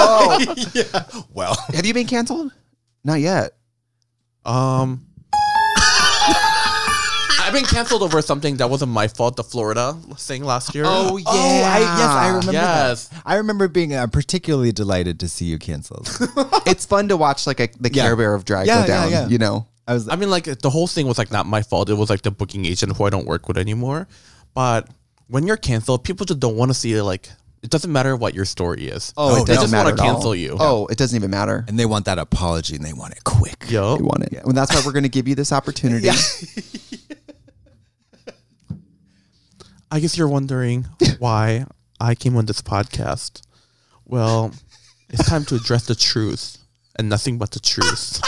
Well, Have you been canceled? Not yet. um, I've been canceled over something that wasn't my fault. The Florida thing last year. Oh, yeah. Oh, I, yes, I remember Yes. that. I remember being uh, particularly delighted to see you canceled. It's fun to watch like a, the Yeah. Care Bear of drag Yeah, go yeah, down, yeah. you know? I was I mean, like the whole thing was like not my fault. It was like the booking agent who I don't work with anymore. But when you're canceled, people just don't want to see it. Like, it doesn't matter what your story is. Oh, Oh, it they doesn't just matter wanna at all. cancel you. Oh, it doesn't even matter. and they want that apology and they want it quick. Yo, They want it. And that's why we're going to give you this opportunity. I guess you're wondering why I came on this podcast. Well, it's time to address the truth and nothing but the truth.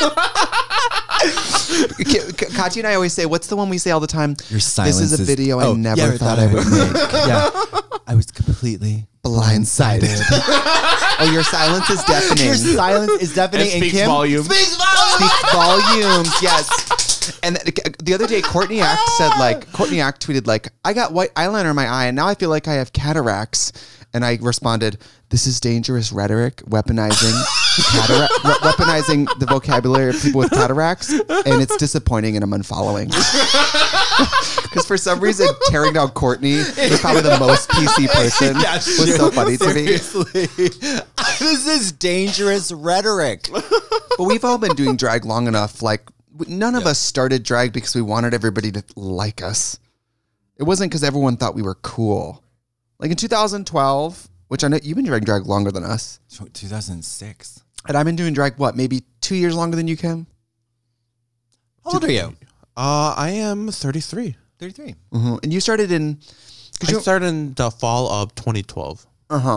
K- K- Katya and I always say, what's the one we say all the time? Your silence This is a video I oh, never yeah, thought I would make. yeah. I was completely Blindsided. Oh, your silence is deafening. Your silence is deafening. It and speaks Kim, volumes. Speaks volumes. Yes. And th- the other day, Courtney Act said, like, Courtney Act tweeted, like, I got white eyeliner in my eye, and now I feel like I have cataracts. And I responded, this is dangerous rhetoric, weaponizing catara- we- weaponizing the vocabulary of people with cataracts, and it's disappointing, and I'm unfollowing. Because for some reason, tearing down Courtney was probably the most P C person. Yeah, was so funny to me. seriously. This is dangerous rhetoric. But we've all been doing drag long enough. Like, w- none of us started drag because we wanted everybody to like us. It wasn't because everyone thought we were cool. Like in two thousand twelve, which I know you've been doing drag longer than us. two thousand six. And I've been doing drag, what, maybe two years longer than you, Kim? How old are you? Uh, I am thirty-three. thirty-three. Mm-hmm. And you started in... I started in the fall of twenty twelve. Uh-huh.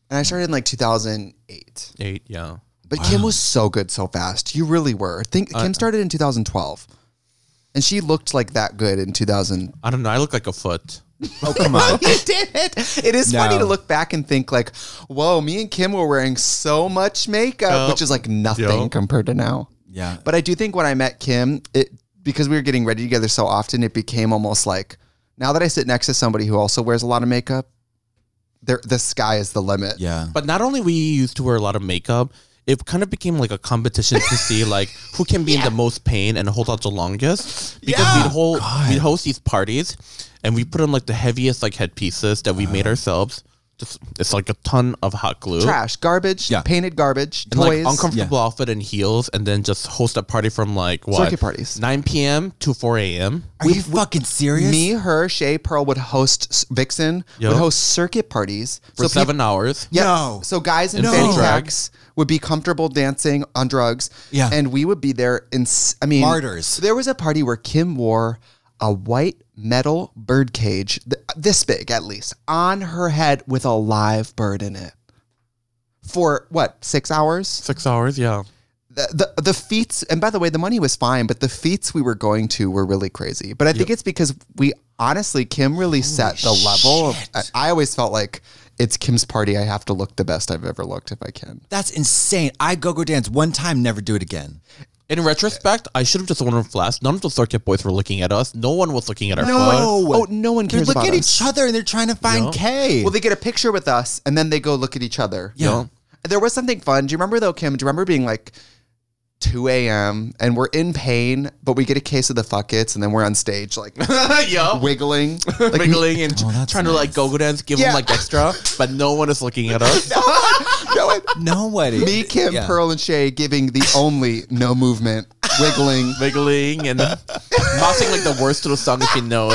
And I started in like two thousand eight. Eight, yeah. But wow. Kim was so good so fast. You really were. Think uh, Kim started in two thousand twelve. And she looked like that good in two thousand. I don't know. I look like a foot. Oh, come on. You did it. It is no. funny to look back and think like, whoa, me and Kim were wearing so much makeup, yep. which is like nothing yep. compared to now. Yeah. But I do think when I met Kim, it because we were getting ready together so often, it became almost like, now that I sit next to somebody who also wears a lot of makeup, there the sky is the limit. Yeah. But not only we used to wear a lot of makeup, it kind of became like a competition to see like who can be yeah. in the most pain and hold out the longest. Because yeah. we'd hold God. we'd host these parties and we put on like the heaviest like headpieces that we uh. made ourselves. Just it's like a ton of hot glue. Trash, garbage, yeah. painted garbage, and toys. like uncomfortable yeah. outfit and heels, and then just host a party from like what? Circuit parties. nine p.m. to four a.m. Are we, you fucking serious? Me, her, Shay, Pearl would host, Vixen yep. would host circuit parties. For so seven people, hours. Yeah. No. So guys in no. fanny packs would be comfortable dancing on drugs. Yeah. And we would be there in, I mean. Martyrs. There was a party where Kim wore a white metal bird cage, th- this big at least, on her head with a live bird in it. For what, six hours? Six hours, yeah. The, the the feats, and by the way, the money was fine, but the feats we were going to were really crazy. But I think yep. it's because we, honestly, Kim really Holy set the level. Of, I, I always felt like it's Kim's party. I have to look the best I've ever looked if I can. That's insane. I go-go dance one time, never do it again. In retrospect, I should have just worn a flask. None of the circuit boys were looking at us. No one was looking at our no. foot. Oh, no one cares they look about at us. each other and they're trying to find yeah. Kay. Well, they get a picture with us and then they go look at each other. Yeah. You know? There was something fun. Do you remember though, Kim? Do you remember being like two a.m. and we're in pain, but we get a case of the fuckets and then we're on stage like yep. wiggling, like, wiggling and oh, trying nice. to like go-go dance, give yeah. them like extra, but no one is looking at us. no one, no one. Nobody. Me, Kim, yeah. Pearl, and Shay giving the only no movement, wiggling, wiggling, and mossing like the worst little song if you know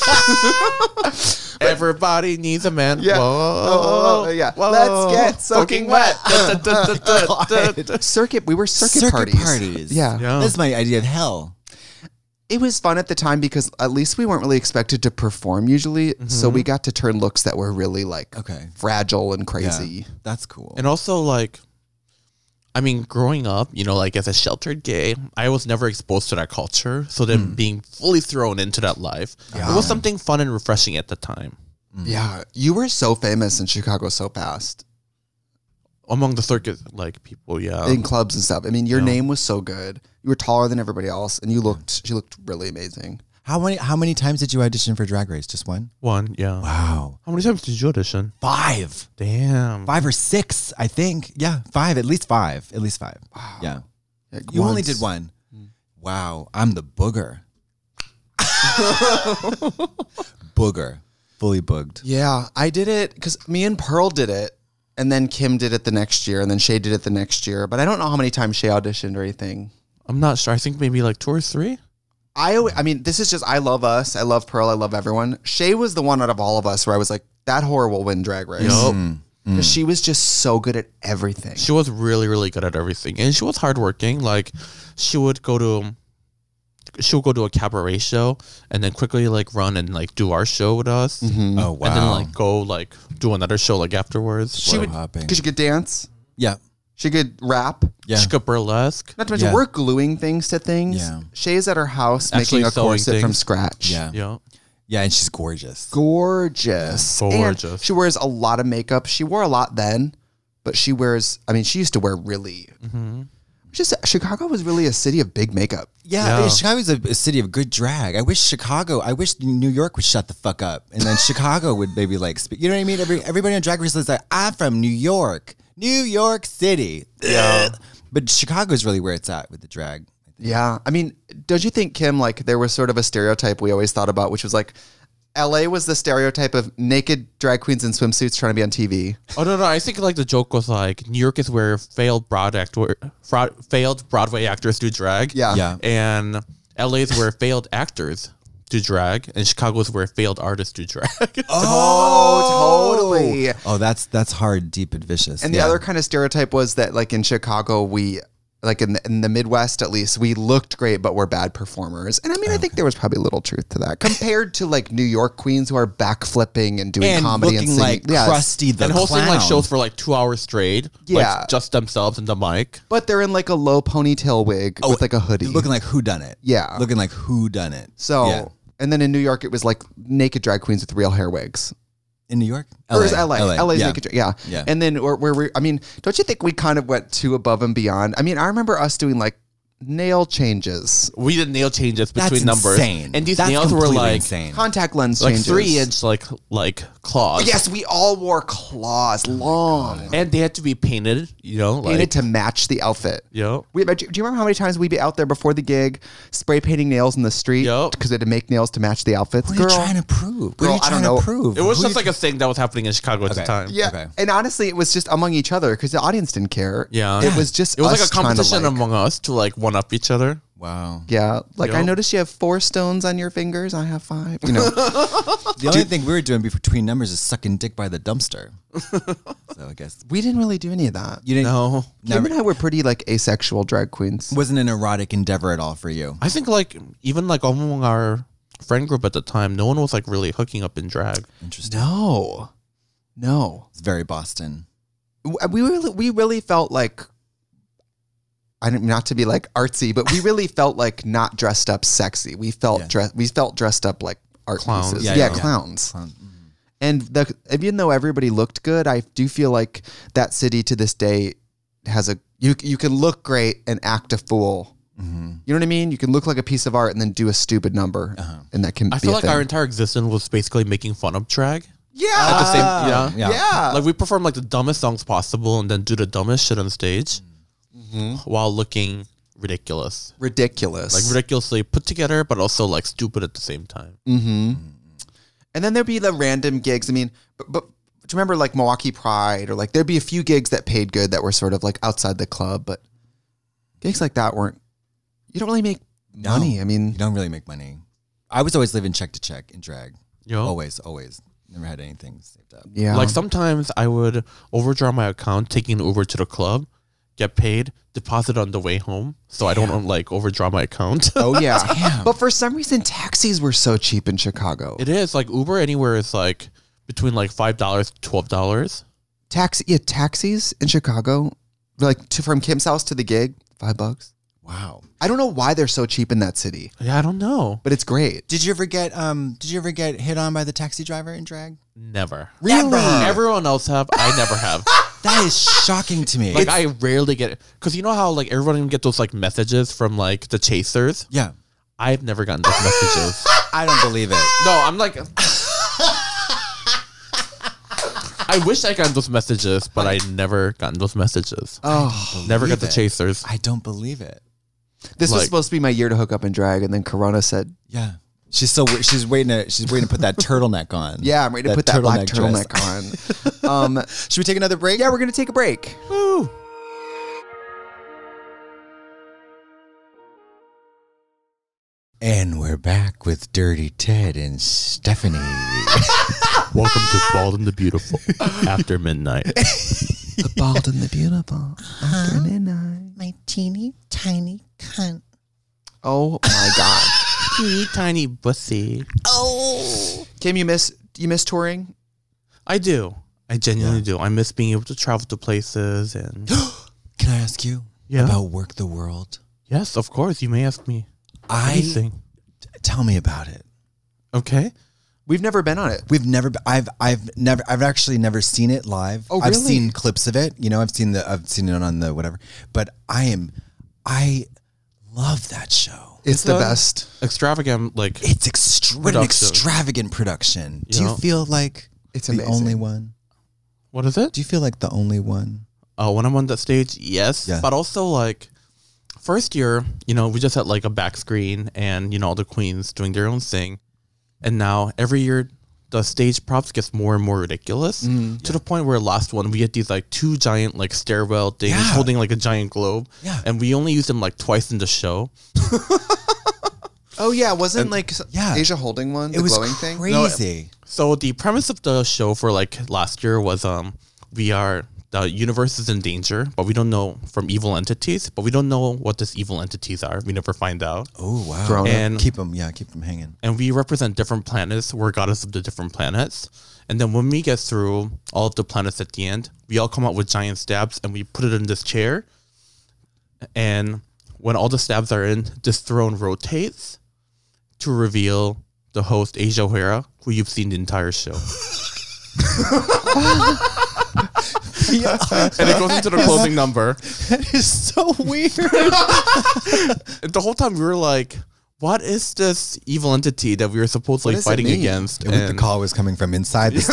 it. Everybody needs a man. Yeah. Whoa, oh, oh, yeah. Whoa. Let's get soaking wet. wet. Circuit. We were circuit, circuit parties. parties. Yeah. yeah. That's my idea of hell. It was fun at the time because at least we weren't really expected to perform usually. Mm-hmm. So we got to turn looks that were really like okay. fragile and crazy. Yeah. That's cool. And also like, I mean, growing up, you know, like as a sheltered gay, I was never exposed to that culture. So then mm. being fully thrown into that life, yeah. it was something fun and refreshing at the time. Mm. Yeah. You were so famous in Chicago so fast. Among the circuit, like people, yeah. In clubs and stuff. I mean, your yeah. name was so good. You were taller than everybody else and you looked, she looked really amazing. How many How many times did you audition for Drag Race? Just one? One, yeah. Wow. How many times did you audition? Five. Damn. Five or six, I think. Yeah, five. At least five. At least five. Wow. Yeah. Like you once. Only did one. Mm. Wow. I'm the booger. Booger. Fully booged. Yeah, I did it because me and Pearl did it. And then Kim did it the next year. And then Shay did it the next year. But I don't know how many times Shay auditioned or anything. I'm not sure. I think maybe like two or three. I, I mean, this is just, I love us. I love Pearl. I love everyone. Shay was the one out of all of us where I was like, that whore will win Drag Race. Yep. Mm. Because she was just so good at everything. She was really, really good at everything. And she was hardworking. Like, she would go to, she would go to a cabaret show and then quickly, like, run and, like, do our show with us. Mm-hmm. Oh, wow. And then, like, go, like, do another show, like, afterwards. She would, because she could dance. Yeah. She could rap. Yeah. She could burlesque. Not to mention, yeah. we're gluing things to things. Yeah. Shay's at her house Actually making a corset things. from scratch. Yeah. Yeah. Yeah, and she's gorgeous. Gorgeous. Gorgeous. And she wears a lot of makeup. She wore a lot then, but she wears, I mean, she used to wear really, mm-hmm. just Chicago was really a city of big makeup. Yeah, yeah. Chicago's a, a city of good drag. I wish Chicago, I wish New York would shut the fuck up. And then Chicago would maybe like, speak, you know what I mean? Every, everybody on Drag Race is like, I'm from New York. New York City. Yeah. But Chicago's really where it's at with the drag. Yeah. I mean, don't you think, Kim, like there was sort of a stereotype we always thought about, which was like L A was the stereotype of naked drag queens in swimsuits trying to be on T V. Oh, no, no. I think like the joke was like New York is where failed broad actor, fraud, failed Broadway actors do drag. Yeah. Yeah. And L A is where failed actors do drag, and Chicago is where failed artists do drag. Oh, totally. Oh, that's that's hard, deep, and vicious. And the yeah. other kind of stereotype was that like in Chicago, we like in the, in the Midwest at least, we looked great, but we're bad performers. And I mean, okay. I think there was probably a little truth to that compared to like New York queens who are backflipping and doing and comedy looking and singing. like yes. Krusty the and hosting Clown. like shows for like two hours straight. Yeah, like, just themselves and the mic. But they're in like a low ponytail wig oh, with like a hoodie, looking like who done it. Yeah, looking like who done it. So, yeah. and then in New York, it was like naked drag queens with real hair wigs. In New York? Or is L A? L A. L A's yeah. naked drag, yeah. yeah. And then where, where we, I mean, don't you think we kind of went too above and beyond? I mean, I remember us doing like nail changes. We did nail changes between That's numbers. Insane. And these That's nails were like insane. Contact lens like changes. three inch like like claws. Yes, we all wore claws, long. And they had to be painted, you know, Painted like, to match the outfit. Yep. We, do you remember how many times we'd be out there before the gig, spray painting nails in the street? Yep. Because they had to make nails to match the outfits. What Girl, are you trying to prove? Girl, what are you I don't trying know. to prove? It was Who just you like a thing that was happening in Chicago at Okay. the time. yeah. Okay. And honestly, it was just among each other because the audience didn't care. Yeah. It was just It was us like a trying to, competition like- among us to like one up each other. Wow. Yeah, like I Yep. noticed you have four stones on your fingers. I have five. You know, The only thing we were doing between numbers is sucking dick by the dumpster. So I guess we didn't really do any of that. you didn't. No. Kim Never, and I were pretty like asexual drag queens. wasn't an erotic endeavor at all for you. I think like even like among our friend group at the time, no one was like really hooking up in drag. Interesting. No, no. It's very Boston. We really, we really felt like. I didn't not to be like artsy, but we really felt like not dressed up sexy. We felt Yeah. dress. We felt dressed up like art Clowns. pieces. Yeah, Yeah, yeah, yeah. clowns. Clown- mhm. And the even though everybody looked good, I do feel like that city to this day has a you you can look great and act a fool. Mm-hmm. You know what I mean? You can look like a piece of art and then do a stupid number, Uh-huh. and that can. I be feel a like thing. our entire existence was basically making fun of drag. yeah, At the same, yeah. Yeah. yeah. Like we perform like the dumbest songs possible and then do the dumbest shit on stage while looking ridiculous. ridiculous. Like ridiculously put together, but also like stupid at the same time. Mm-hmm. And then there'd be the random gigs. I mean, but, but do you remember like Milwaukee Pride or like there'd be a few gigs that paid good that were sort of like outside the club, but gigs like that weren't. You don't really make No. money. I mean, You don't really make money. I was always living check to check in drag. You know? Always, always. Never had anything saved up. yeah. Like sometimes I would overdraw my account, taking an Uber to the club, get paid, deposit on the way home, so I don't like overdraw my account. oh yeah. Damn. But for some reason, taxis were so cheap in Chicago. It is like Uber anywhere is like between like five dollars to twelve dollars. Taxi, yeah, taxis in Chicago, like to, from Kim's house to the gig, five bucks. Wow. I don't know why they're so cheap in that city, Yeah, I don't know. but it's great. Did you ever get um? Did you ever get hit on by the taxi driver in drag? Never. Really? Everyone else have. I never have. That is shocking to me. Like I rarely get it because you know how like everyone can get those like messages from like the chasers. yeah, I've never gotten those messages. I don't believe it. No, I'm like. I wish I got those messages, but I never gotten those messages. Oh, Never got believe the it. chasers. I don't believe it. this was Like- supposed to be my year to hook up and drag, and then Corona said, Yeah, she's still wa- she's waiting to she's waiting to put that turtleneck on. "Yeah, I'm ready to put that black dress. turtleneck on." um, Should we take another break? yeah, we're gonna take a break. Woo. And we're back with Dirty Ted and Stephanie. Welcome to Bald and the Beautiful after midnight. The bald and the beautiful after midnight. My teeny tiny cunt. Oh my god, Teeny tiny bussy. Kim, you miss you miss touring? I do. I genuinely do. I miss being able to travel to places and Can I ask you Yeah. about Work the World? yes, of course. You may ask me I anything. tell me about it. Okay. We've never been on it. We've never. b- I've. I've never. I've actually never seen it live. Oh, I've really? seen clips of it. You know, I've seen the. I've seen it on the whatever. But I am. I love that show. It's, the a best. Extravagant, like It's extra, what an Production. extravagant production. Do Yeah. you feel like It's the amazing. only one? what is it? Do you feel like the only one? Uh, when I'm on that stage, yes. Yeah. But also like first year, you know, we just had like a back screen and, you know, all the queens doing their own thing. And now every year the stage props gets more and more ridiculous to the point where last one we had these like two giant like stairwell things Yeah. holding like a giant globe. Yeah. And we only used them like twice in the show. Oh yeah, wasn't like yeah. Asia holding one, the It was glowing thing? crazy. So the premise of the show for like last year was um we are the universe is in danger, but we don't know from evil entities, but we don't know what these evil entities are. We never find out. Oh wow! Thrown And keep them, yeah, keep them hanging. and we represent different planets. We're goddess of the different planets. And then when we get through all of the planets at the end, we all come out with giant stabs and we put it in this chair. And when all the stabs are in, this throne rotates to reveal the host, Asia O'Hara, who you've seen the entire show. And it goes into the closing number. That is so weird. And the whole time we were like, what is this evil entity that we were supposedly What does it fighting mean? against? It was, the call was coming from inside the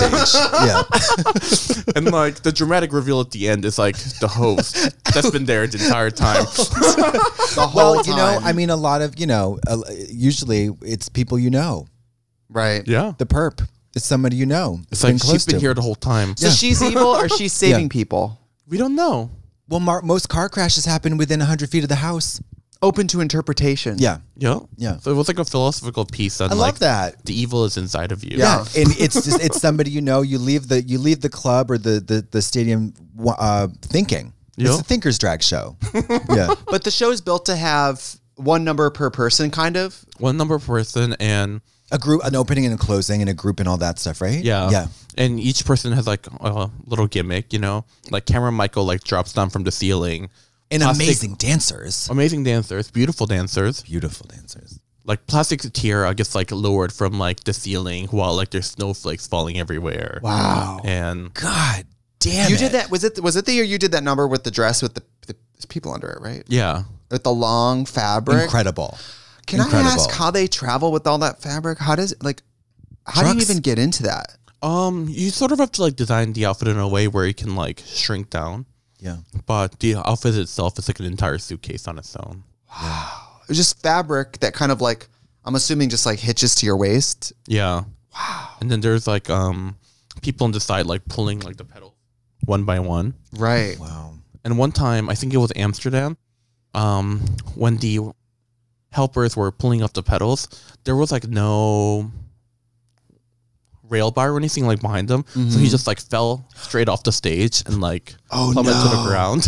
stage. Yeah. And like the dramatic reveal at the end is like the host that's been there the entire time. The whole Well, you know, time. I mean, a lot of, you know, uh, usually it's people you know. right. Yeah. The perp. It's somebody you know. It's like she's been here the whole time. So she's evil or she's saving people? We don't know. Well, Mar- most car crashes happen within one hundred feet of the house. Open to interpretation. Yeah. Yeah. Yeah. So it was like a philosophical piece on I like love that. the evil is inside of you. Yeah. And it's just, it's somebody you know. You leave the you leave the club or the the, the stadium uh, thinking. Yeah. It's a thinker's drag show. Yeah. But the show is built to have one number per person, kind of. One number person and A group, an opening and a closing and a group and all that stuff, right? yeah. Yeah. And each person has like a little gimmick, you know? Like Cameron Michael like drops down from the ceiling. And Plastic- amazing dancers. Amazing dancers, beautiful dancers. Beautiful dancers. Like Plastic Tiara gets like lowered from like the ceiling while like there's snowflakes falling everywhere. Wow. And God damn you it. did that. Was it was it the year you did that number with the dress with the, the people under it, right? yeah. With the long fabric. Incredible. Can Incredible. I ask how they travel with all that fabric? How does like how do you Trucks. even get into that? Um, you sort of have to like design the outfit in a way where it can like shrink down. Yeah. But the outfit itself is like an entire suitcase on its own. It was just fabric that kind of like I'm assuming just like hitches to your waist. Yeah. Wow. And then there's like um people on the side like pulling like the pedal one by one. Right. Wow. And one time, I think it was Amsterdam, um, when the helpers were pulling up the pedals, there was like no rail bar or anything like behind them. So he just like fell straight off the stage and like Oh, plummeted to the no. ground.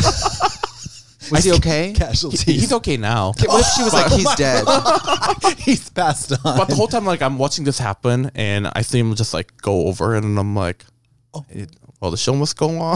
Was he okay? Casualties. He's okay now. What if she was like, he's dead? He's passed on. But the whole time, like, I'm watching this happen, and I see him just like go over, and I'm like, oh, it, well, the show must go on.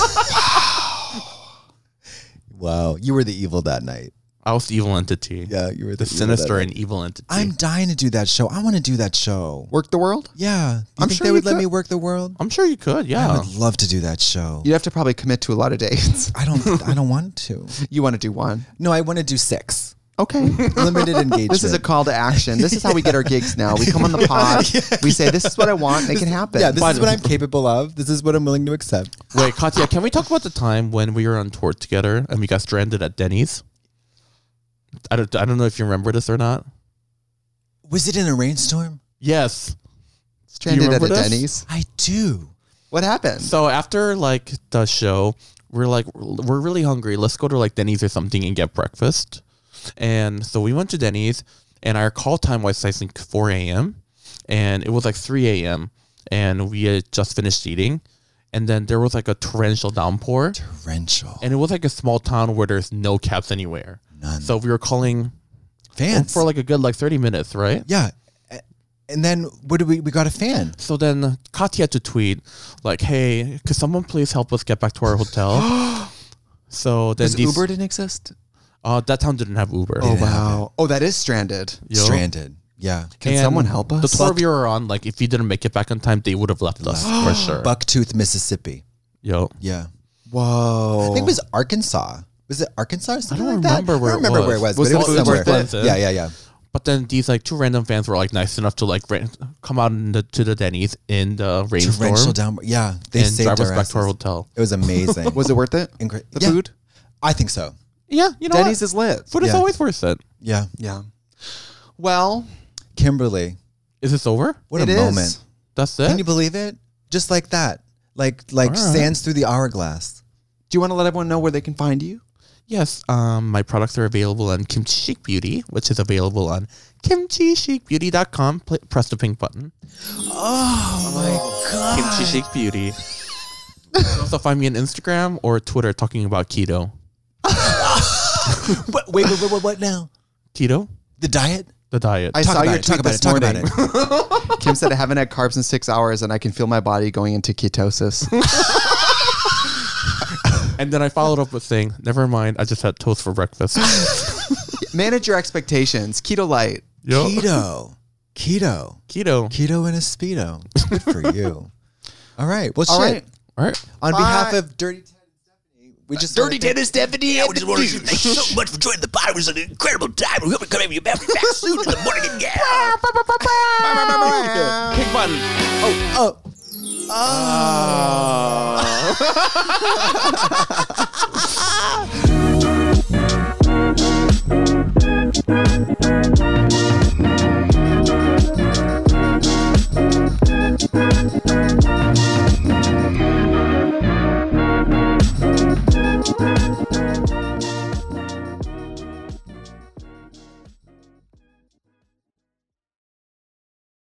Wow. You were the evil that night. I was the evil entity. Yeah, you were the, The evil sinister that and night. evil entity. I'm dying to do that show. I want to do that show. Work the world? Yeah. You I'm think sure they you would let could. me work the world? I'm sure you could. I Yeah. would love to do that show. You have to probably commit to a lot of dates. I don't I don't want to. You want to do one. No, I want to do six. Okay. Limited engagement. This is a call to action. This is how we get our gigs now. We come on the pod. We say, this is what I want. Make it happen. Yeah, this is what I'm capable of. This is what I'm willing to accept. Wait, Katya, can we talk about the time when we were on tour together and we got stranded at Denny's? I don't, I don't know if you remember this or not. Was it in a rainstorm? Yes. Stranded at remember a this? Denny's. I do. What happened? So after like the show, we're like, we're really hungry. Let's go to like Denny's or something and get breakfast. And so we went to Denny's, and our call time was I think four a.m. and it was like three a.m. and we had just finished eating, and then there was like a torrential downpour, Torrential. and it was like a small town where there's no cabs anywhere. None. So we were calling Fans. for like a good like thirty minutes, right? Yeah. A- And then what did we we got a fan. So then Katya had to tweet like, "Hey, could someone please help us get back to our hotel?" So then Because these, Uber didn't exist? uh, that town didn't have Uber. Oh, didn't have wow. Oh, that is stranded. Yo. Stranded. Yeah. Can And someone help us? The tour we were on, like, if we didn't make it back on time, they would have left us for sure. Bucktooth, Mississippi. Yo, Yeah. Whoa. I think it was Arkansas. Was it Arkansas? Or something I don't like that? remember where I don't it remember where it was. was. Was but the it was food somewhere. worth it? Yeah, yeah, yeah. but then these like two random fans were like nice enough to like ra- come out in the, to the Denny's in the rainstorm Torrential down. Yeah, they and saved drive us our back to our asses. hotel. It was amazing. Was it worth it? Incre- The yeah, food? I think so. Yeah, you know Denny's what? is lit. Food is Yeah. always worth it. Yeah. Yeah. Well, Kimberly, Is this over? what it a is. moment. That's it. Can you believe it? Just like that. Like like All right. sands through the hourglass. Do you want to let everyone know where they can find you? Yes, um, my products are available on Kimchi Chic Beauty, which is available on kimchi chic beauty dot com. Pl- press the pink button. Oh my god. Kimchi Chic Beauty. You can also find me on Instagram or Twitter talking about keto. What, wait, wait, wait, what, what now? Keto? The diet? The diet. I Talk saw about your it, tweet talk about this it, talk morning. about it. Kim said I haven't had carbs in six hours and I can feel my body going into ketosis. And then I followed up with saying, never mind, I just had toast for breakfast. Manage your expectations. Keto light. Yo. Keto. Keto. Keto. Keto in a Speedo. Good for you. All right. Well, All shit. right. All right. On Bye. behalf of Dirty Ted and Stephanie, we just Dirty Ted and Stephanie, I just want to thank you so much for joining the pod. It was an incredible time. We hope to come back back soon in the morning again. Pink button. Oh. Oh.